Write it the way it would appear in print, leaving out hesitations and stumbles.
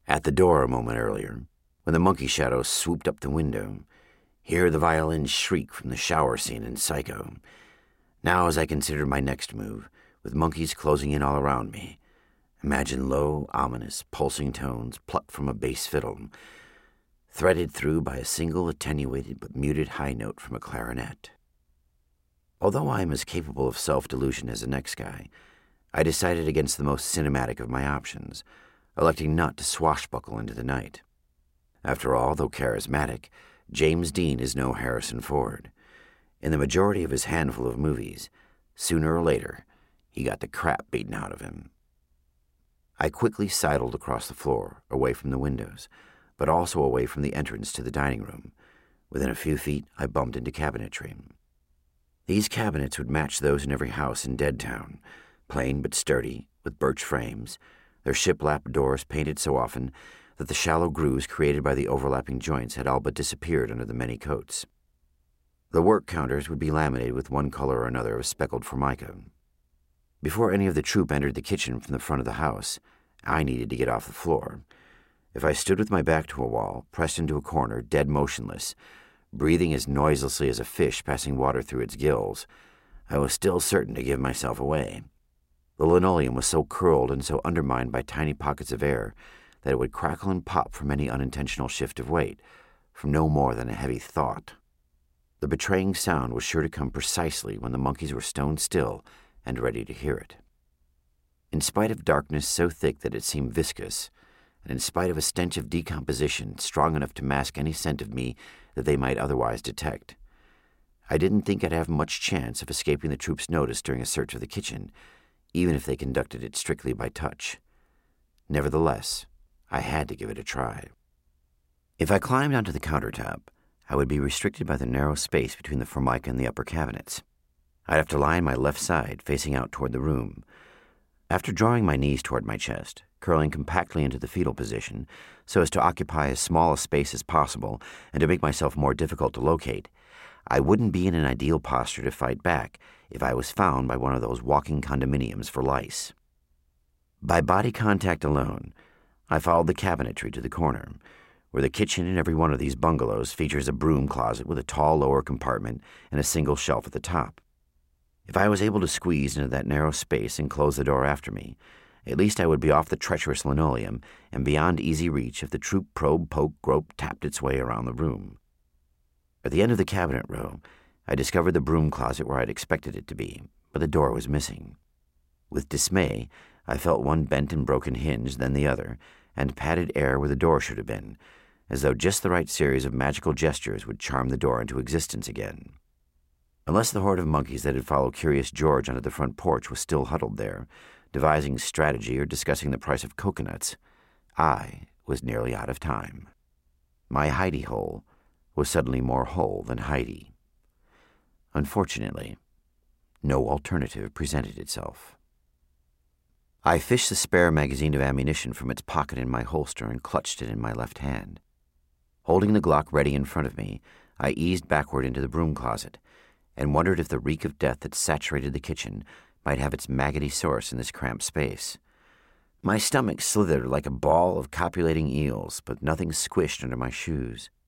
At the door a moment earlier, when the monkey shadow swooped up the window, hear the violin shriek from the shower scene in Psycho. Now, as I considered my next move, with monkeys closing in all around me, imagine low, ominous, pulsing tones plucked from a bass fiddle, threaded through by a single attenuated but muted high note from a clarinet. Although I am as capable of self-delusion as the next guy, I decided against the most cinematic of my options, electing not to swashbuckle into the night. After all, though charismatic, James Dean is no Harrison Ford. In the majority of his handful of movies, sooner or later, he got the crap beaten out of him. I quickly sidled across the floor, away from the windows, but also away from the entrance to the dining room. Within a few feet, I bumped into cabinetry. These cabinets would match those in every house in Deadtown, plain but sturdy, with birch frames, their shiplap doors painted so often that the shallow grooves created by the overlapping joints had all but disappeared under the many coats. The work counters would be laminated with one color or another of speckled formica. Before any of the troop entered the kitchen from the front of the house, I needed to get off the floor. If I stood with my back to a wall, pressed into a corner, dead motionless, breathing as noiselessly as a fish passing water through its gills, I was still certain to give myself away. The linoleum was so curled and so undermined by tiny pockets of air that it would crackle and pop from any unintentional shift of weight, from no more than a heavy thought. The betraying sound was sure to come precisely when the monkeys were stone still and ready to hear it. In spite of darkness so thick that it seemed viscous, and in spite of a stench of decomposition strong enough to mask any scent of me that they might otherwise detect, I didn't think I'd have much chance of escaping the troops' notice during a search of the kitchen, even if they conducted it strictly by touch. Nevertheless, I had to give it a try. If I climbed onto the countertop, I would be restricted by the narrow space between the formica and the upper cabinets. I'd have to lie on my left side, facing out toward the room. After drawing my knees toward my chest, curling compactly into the fetal position so as to occupy as small a space as possible and to make myself more difficult to locate, I wouldn't be in an ideal posture to fight back if I was found by one of those walking condominiums for lice. By body contact alone, I followed the cabinetry to the corner, where the kitchen in every one of these bungalows features a broom closet with a tall lower compartment and a single shelf at the top. If I was able to squeeze into that narrow space and close the door after me, at least I would be off the treacherous linoleum and beyond easy reach if the troop probe, poke, grope tapped its way around the room. At the end of the cabinet row, I discovered the broom closet where I'd expected it to be, but the door was missing. With dismay, I felt one bent and broken hinge, then the other, and patted air where the door should have been, as though just the right series of magical gestures would charm the door into existence again. Unless the horde of monkeys that had followed Curious George onto the front porch was still huddled there, devising strategy or discussing the price of coconuts, I was nearly out of time. My hidey hole was suddenly more whole than Heidi. Unfortunately, no alternative presented itself. I fished the spare magazine of ammunition from its pocket in my holster and clutched it in my left hand. Holding the Glock ready in front of me, I eased backward into the broom closet and wondered if the reek of death that saturated the kitchen might have its maggoty source in this cramped space. My stomach slithered like a ball of copulating eels, but nothing squished under my shoes.